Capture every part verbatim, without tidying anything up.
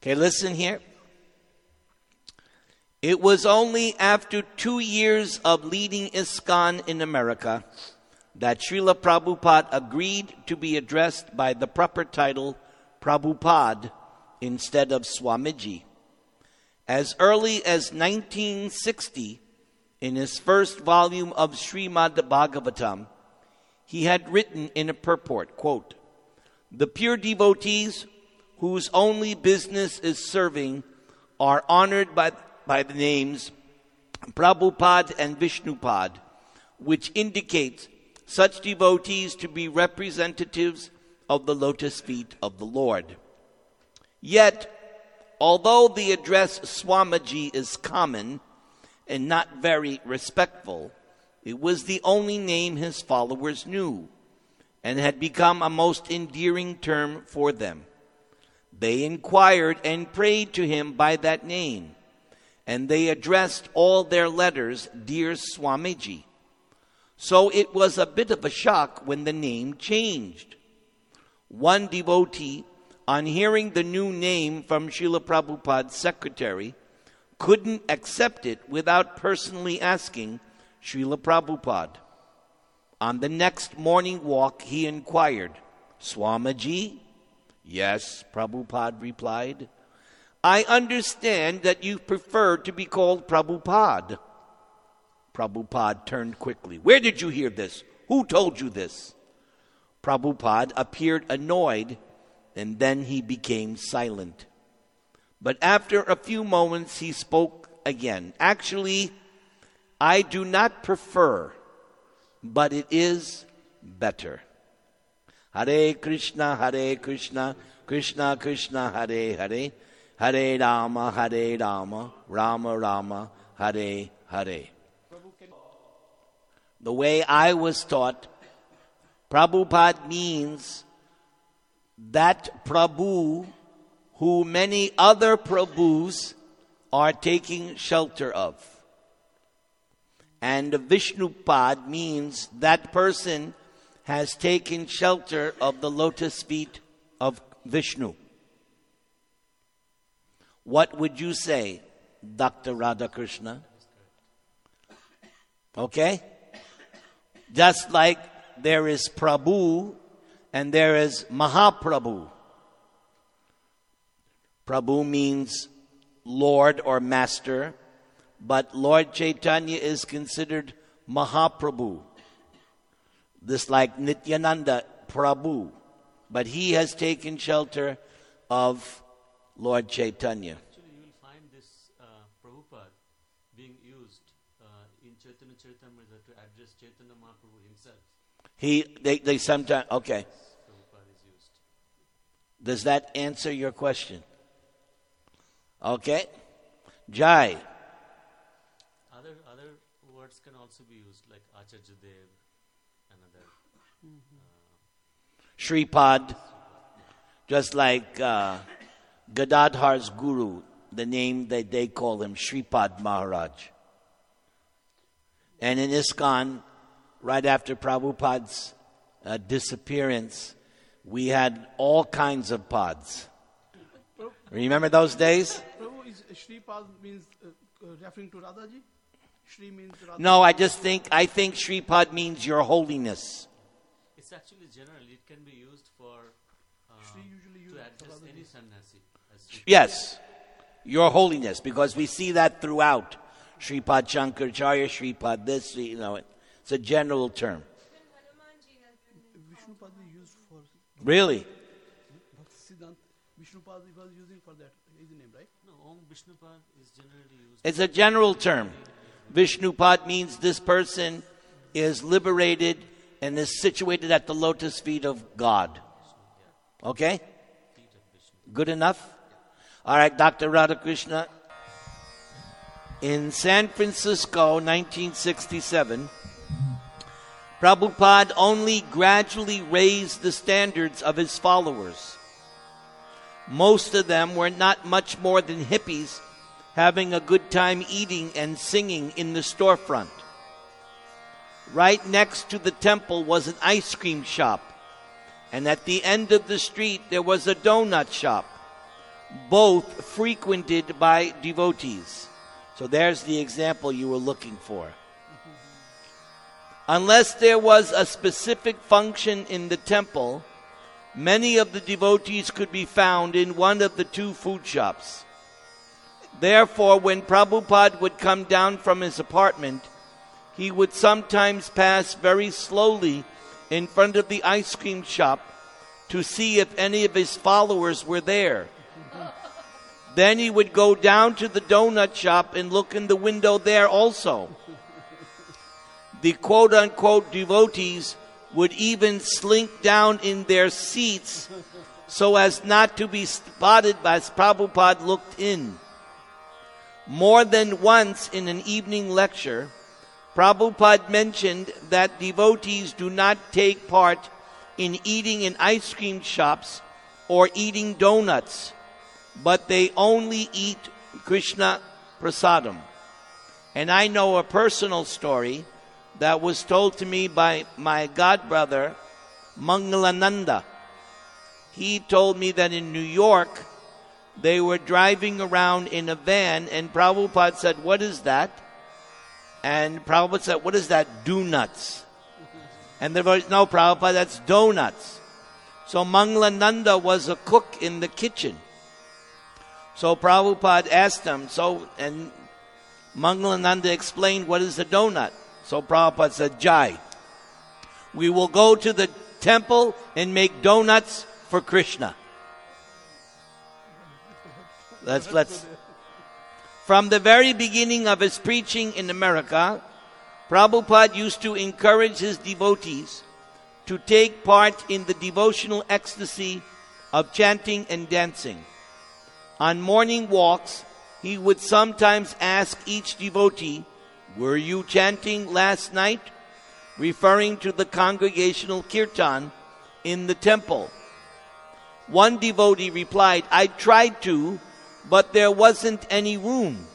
Okay, listen here. It was only after two years of leading ISKCON in America that Srila Prabhupada agreed to be addressed by the proper title Prabhupada instead of Swamiji. As early as nineteen sixty, in his first volume of Srimad Bhagavatam, he had written in a purport, quote, "The pure devotees whose only business is serving are honored by, by the names Prabhupada and Vishnupad, which indicates such devotees to be representatives of the lotus feet of the Lord. Yet, although the address Swamiji is common and not very respectful, it was the only name his followers knew and had become a most endearing term for them. They inquired and prayed to him by that name, and they addressed all their letters, Dear Swamiji. So it was a bit of a shock when the name changed. One devotee, on hearing the new name from Srila Prabhupada's secretary, couldn't accept it without personally asking Srila Prabhupada. On the next morning walk, he inquired, Swamiji? Yes, Prabhupada replied. I understand that you prefer to be called Prabhupada. Prabhupada turned quickly. Where did you hear this? Who told you this? Prabhupada appeared annoyed, and then he became silent. But after a few moments, he spoke again. Actually, I do not prefer, but it is better. Hare Krishna, Hare Krishna, Krishna Krishna, Hare Hare, Hare Rama, Hare Rama, Rama Rama, Hare Hare. The way I was taught, Prabhupada means that Prabhu who many other Prabhus are taking shelter of. And Vishnupad means that person has taken shelter of the lotus feet of Vishnu. What would you say, Doctor Radhakrishna? Okay? Just like there is Prabhu and there is Mahaprabhu. Prabhu means Lord or Master, but Lord Chaitanya is considered Mahaprabhu. This like Nityananda Prabhu, but he has taken shelter of Lord Chaitanya. Actually, you will find this uh, Prabhupada being used uh, in Chaitanya Charitamrita to address Chaitanya Mahaprabhu himself. He, they, they sometimes, okay. Prabhupada is used. Does that answer your question? Okay. Jai. Other other words can also be used, like Acharya Dev, another. Uh, Shripad. Just like uh, Gadadhar's guru, the name that they call him, Shripad Maharaj. And in ISKCON, right after Prabhupada's uh, disappearance, we had all kinds of pods. Remember those days? Prabhu, is Shripad means uh, uh, referring to Radhaji? Shri means Radhaji? No, I just think, I think Shripad means your holiness. it's actually general. It can be used for uh, Shri usually to used for address Radhaji. any sannyasi. as Shri- Yes, your holiness, because we see that throughout. Shripad Shankaracharya, Shripad this, you know, it's a general term. Vishnupad is used for Really? Bhaktisiddhanta. Vishnupad was using for that. Is the name, right? No, Om Vishnupad is generally used. It's a general term. Vishnupad means this person is liberated and is situated at the lotus feet of God. Okay? Good enough? All right, Doctor Radhakrishna. In San Francisco, nineteen sixty-seven, Prabhupada only gradually raised the standards of his followers. Most of them were not much more than hippies having a good time eating and singing in the storefront. Right next to the temple was an ice cream shop, and at the end of the street there was a donut shop. both frequented by devotees. So there's the example you were looking for. Unless there was a specific function in the temple, many of the devotees could be found in one of the two food shops. Therefore, when Prabhupada would come down from his apartment, he would sometimes pass very slowly in front of the ice cream shop to see if any of his followers were there. Then he would go down to the donut shop and look in the window there also. The quote-unquote devotees would even slink down in their seats so as not to be spotted as Prabhupada looked in. More than once in an evening lecture, Prabhupada mentioned that devotees do not take part in eating in ice cream shops or eating donuts, but they only eat Krishna prasadam. And I know a personal story that was told to me by my godbrother, Mangalananda. He told me that in New York, they were driving around in a van, and Prabhupada said, "What is that?" And Prabhupada said, "What is that? Donuts." And they were, "No, Prabhupada, that's donuts." So Mangalananda was a cook in the kitchen. So Prabhupada asked him, so, and Mangalananda explained, "What is a donut?" So Prabhupada said, "Jai, we will go to the temple and make donuts for Krishna." Let's, let's. From the very beginning of his preaching in America, Prabhupada used to encourage his devotees to take part in the devotional ecstasy of chanting and dancing. On morning walks, he would sometimes ask each devotee, "Were you chanting last night?" referring to the congregational kirtan in the temple. One devotee replied, "I tried to, but there wasn't any room."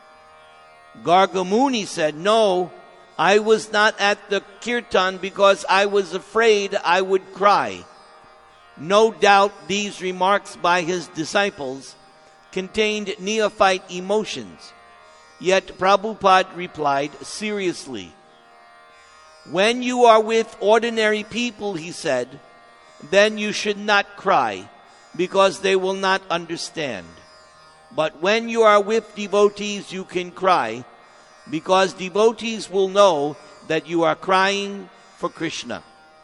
Gargamuni said, "No, I was not at the kirtan because I was afraid I would cry." No doubt these remarks by his disciples contained neophyte emotions. Yet Prabhupada replied seriously. "When you are with ordinary people," he said, "then you should not cry, because they will not understand. But when you are with devotees, you can cry, because devotees will know that you are crying for Krishna."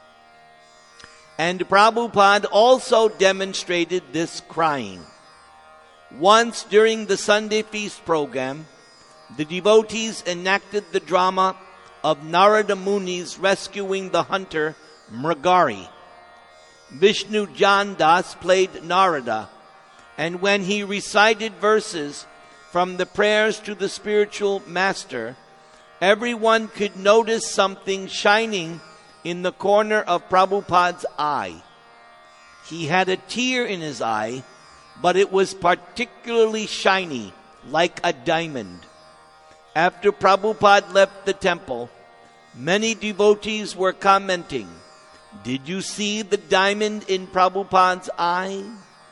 And Prabhupada also demonstrated this crying. Once during the Sunday feast program, the devotees enacted the drama of Narada Muni's rescuing the hunter Mrigari. Vishnu Jan Das played Narada, and when he recited verses from the prayers to the spiritual master, everyone could notice something shining in the corner of Prabhupada's eye. He had a tear in his eye, but it was particularly shiny, like a diamond. After Prabhupada left the temple, many devotees were commenting, "Did you see the diamond in Prabhupada's eye?"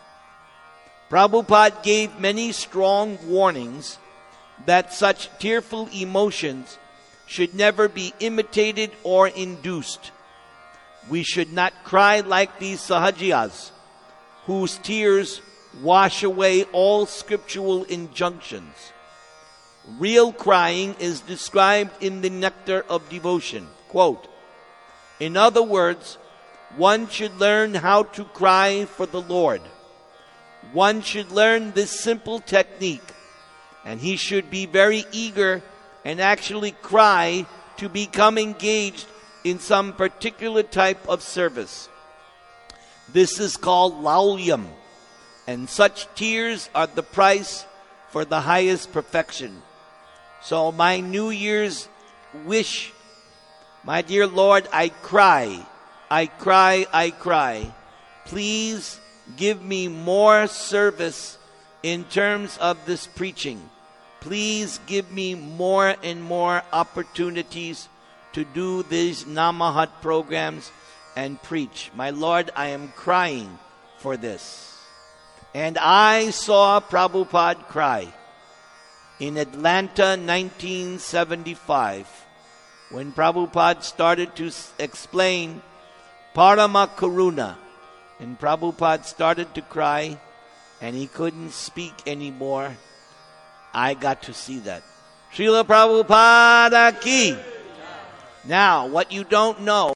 Prabhupada gave many strong warnings that such tearful emotions should never be imitated or induced. We should not cry like these sahajiyas, whose tears wash away all scriptural injunctions. Real crying is described in the Nectar of Devotion. Quote, "In other words, one should learn how to cry for the Lord. One should learn this simple technique, and he should be very eager and actually cry to become engaged in some particular type of service. This is called laulyam, and such tears are the price for the highest perfection." So my New Year's wish, my dear Lord, I cry, I cry, I cry. Please give me more service in terms of this preaching. Please give me more and more opportunities to do these Namahat programs and preach. My Lord, I am crying for this. And I saw Prabhupada cry in Atlanta, nineteen seventy-five, when Prabhupada started to s- explain Parama Karuna. And Prabhupada started to cry, and he couldn't speak anymore. I got to see that. Srila Prabhupada ki. Now, what you don't know